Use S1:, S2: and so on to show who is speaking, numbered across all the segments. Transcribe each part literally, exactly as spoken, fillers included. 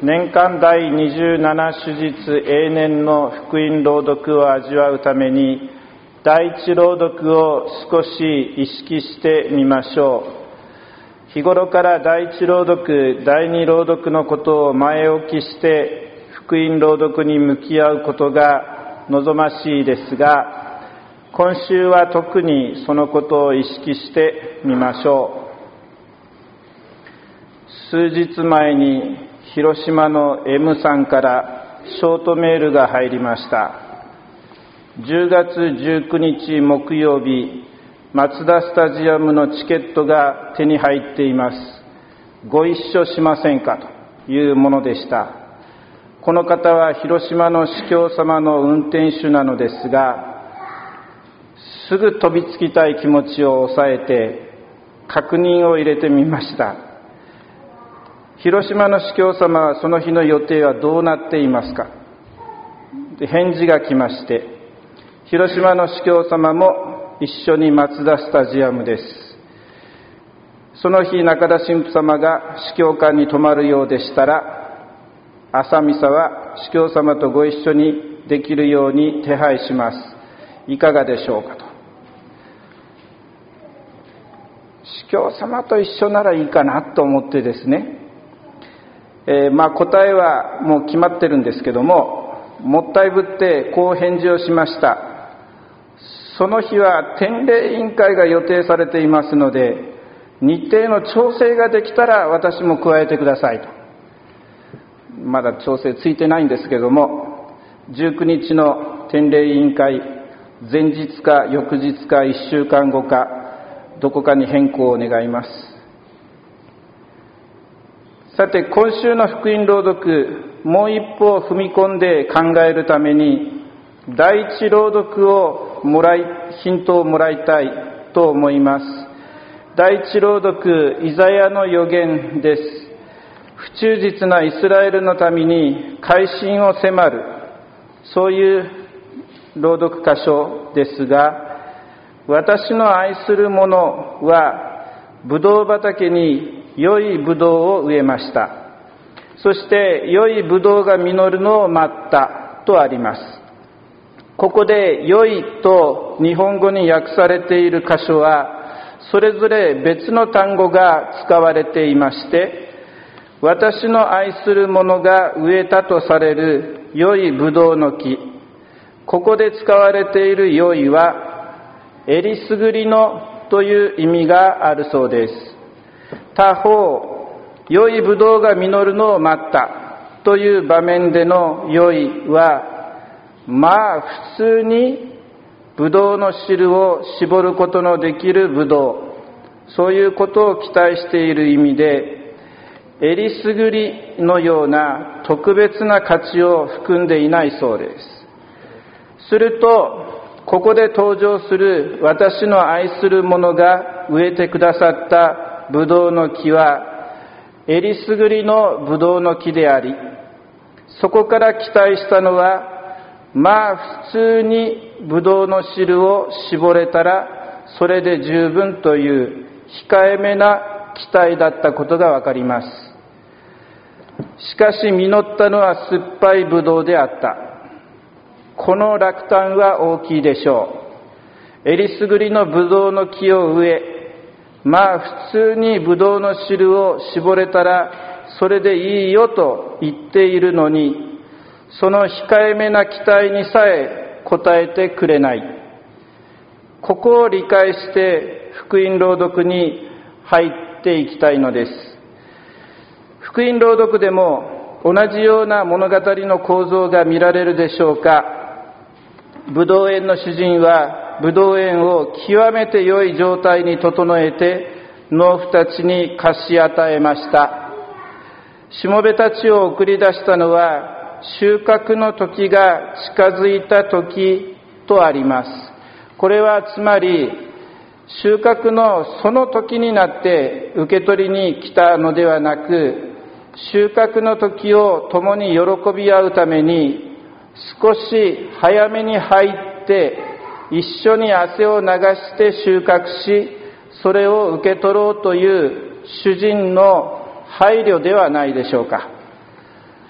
S1: 年間だいにじゅうなな主日永年の福音朗読を味わうために、第一朗読を少し意識してみましょう。日頃から第一朗読、第二朗読のことを前置きして福音朗読に向き合うことが望ましいですが、今週は特にそのことを意識してみましょう。数日前に広島の M さんからショートメールが入りました。じゅうがつじゅうくにち木曜日、マツダスタジアムのチケットが手に入っています。ご一緒しませんかというものでした。この方は広島の司教様の運転手なのですが、すぐ飛びつきたい気持ちを抑えて確認を入れてみました。広島の司教様はその日の予定はどうなっていますか？で返事が来まして、広島の司教様も一緒にマツダスタジアムです。その日中田神父様が司教官に泊まるようでしたら、朝ミサは司教様とご一緒にできるように手配します。いかがでしょうかと。司教様と一緒ならいいかなと思ってですね、えー、まあ答えはもう決まってるんですけども、もったいぶってこう返事をしました。その日は典礼委員会が予定されていますので、日程の調整ができたら私も加えてくださいと。まだ調整ついてないんですけども、じゅうくにちの典礼委員会、前日か翌日かいっしゅうかんごか、どこかに変更を願います。さて、今週の福音朗読、もう一歩踏み込んで考えるために、第一朗読をもらい、ヒントをもらいたいと思います。第一朗読、イザヤの預言です。不忠実なイスラエルのために改心を迫る、そういう朗読箇所ですが、私の愛する者はブドウ畑に良いブドウを植えました。そして良いブドウが実るのを待ったとあります。ここで良いと日本語に訳されている箇所はそれぞれ別の単語が使われていまして、私の愛する者が植えたとされる良いブドウの木、ここで使われている良いはえりすぐりのという意味があるそうです。他方、良いブドウが実るのを待ったという場面での良いは、まあ普通にブドウの汁を搾ることのできるブドウ、そういうことを期待している意味で、えりすぐりのような特別な価値を含んでいないそうです。すると、ここで登場する私の愛する者が植えてくださったブドウの木は、えりすぐりのブドウの木であり、そこから期待したのは、まあ普通にブドウの汁を搾れたらそれで十分という控えめな期待だったことがわかります。しかし実ったのは酸っぱいブドウであった。この落胆は大きいでしょう。えりすぐりのブドウの木を植え、まあ普通にブドウの汁を搾れたらそれでいいよと言っているのに、その控えめな期待にさえ応えてくれない。ここを理解して福音朗読に入っていきたいのです。福音朗読でも同じような物語の構造が見られるでしょうか。ブドウ園の主人はブドウ園を極めて良い状態に整えて農夫たちに貸し与えました。しもべたちを送り出したのは収穫の時が近づいた時とあります。これはつまり収穫のその時になって受け取りに来たのではなく、収穫の時を共に喜び合うために少し早めに入って一緒に汗を流して収穫し、それを受け取ろうという主人の配慮ではないでしょうか。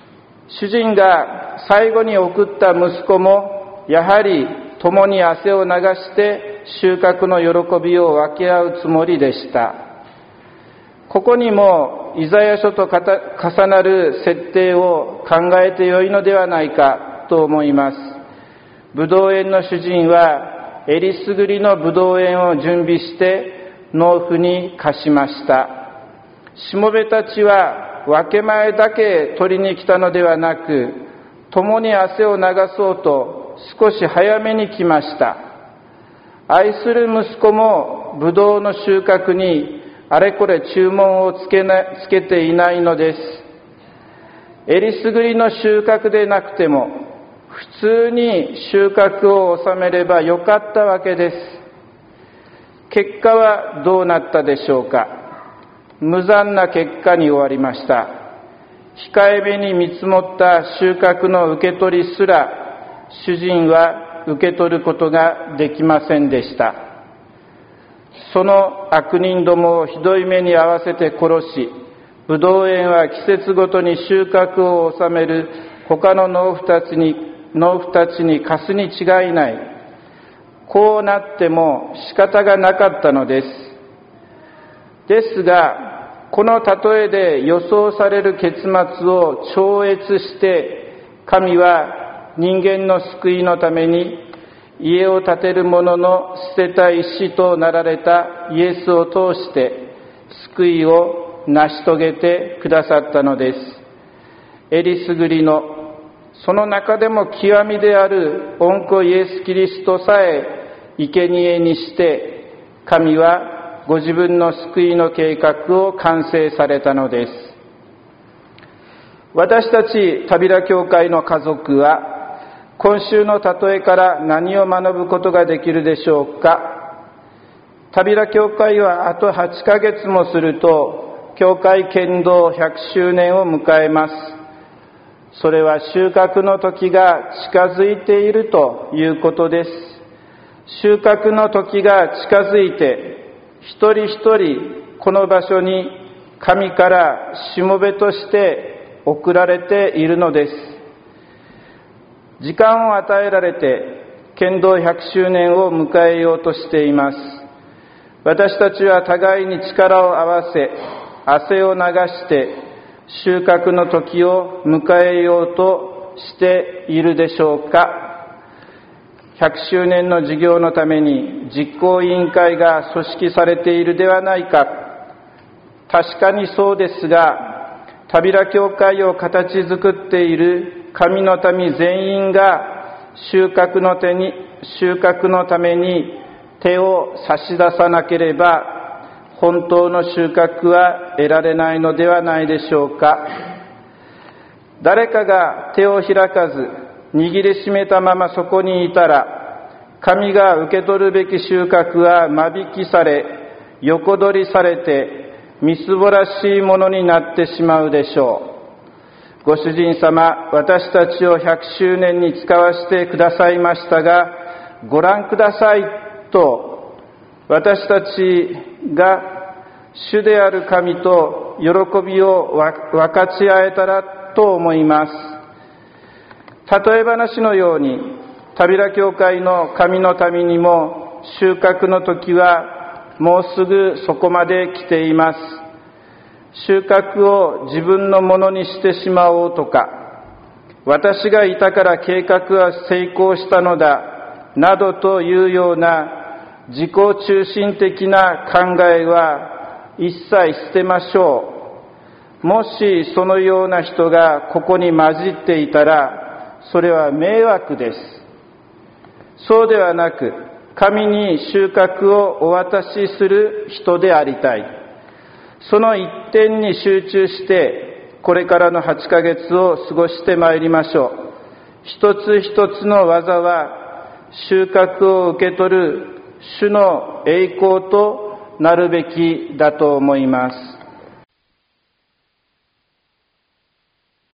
S1: 主人が最後に送った息子もやはり共に汗を流して収穫の喜びを分け合うつもりでした。ここにもイザヤ書と重なる設定を考えてよいのではないかと思います。ブドウ園の主人はえりすぐりのブドウ園を準備して農夫に貸しました。しもべたちは分け前だけ取りに来たのではなく、共に汗を流そうと少し早めに来ました。愛する息子もブドウの収穫にあれこれ注文をつけな、つけていないのです。えりすぐりの収穫でなくても普通に収穫を収めればよかったわけです。結果はどうなったでしょうか。無残な結果に終わりました。控えめに見積もった収穫の受け取りすら主人は受け取ることができませんでした。その悪人どもをひどい目に遭わせて殺し、ブドウ園は季節ごとに収穫を収める他の農夫たちに農夫たちに貸すに違いない。こうなっても仕方がなかったのです。ですが、この例えで予想される結末を超越して、神は人間の救いのために家を建てる者の捨てた石となられたイエスを通して救いを成し遂げてくださったのです。えりすぐりの、その中でも極みである御子イエス・キリストさえ生贄にして、神はご自分の救いの計画を完成されたのです。私たちタビラ教会の家族は、今週の例えから何を学ぶことができるでしょうか。タビラ教会はあとはちかげつもすると、教会建道ひゃくしゅうねんを迎えます。それは収穫の時が近づいているということです。収穫の時が近づいて、一人一人この場所に神からしもべとして送られているのです。時間を与えられて建道ひゃくしゅうねんを迎えようとしています。私たちは互いに力を合わせ、汗を流して収穫の時を迎えようとしているでしょうか。ひゃくしゅうねんの事業のために実行委員会が組織されているではないか。確かにそうですが、タビラ教会を形作っている神の民全員が収穫の手に収穫のために手を差し出さなければ本当の収穫は得られないのではないでしょうか。誰かが手を開かず握りしめたままそこにいたら、神が受け取るべき収穫は間引きされ、横取りされて、みすぼらしいものになってしまうでしょう。ご主人様、私たちをひゃくしゅうねんに使わせてくださいましたが、ご覧くださいと、私たちが主である神と喜びを分かち合えたらと思います。例え話のように、タビラ教会の神の民にも収穫の時はもうすぐそこまで来ています。収穫を自分のものにしてしまおうとか、私がいたから計画は成功したのだ、などというような自己中心的な考えは一切捨てましょう。もしそのような人がここに混じっていたら、それは迷惑です。そうではなく、神に収穫をお渡しする人でありたい。その一点に集中して、これからのはちかげつを過ごしてまいりましょう。一つ一つの技は、収穫を受け取る主の栄光となるべきだと思います。